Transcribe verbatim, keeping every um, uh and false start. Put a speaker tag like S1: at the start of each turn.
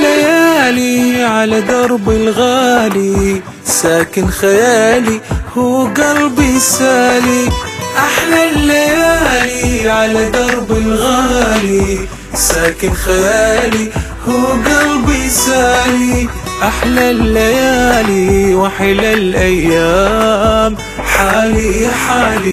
S1: الليالي على درب الغالي ساكن خيالي هو قلبي سالي. أحلى الليالي على درب الغالي ساكن خيالي هو قلبي سالي. أحلى الليالي وحلى الأيام حالي حالي.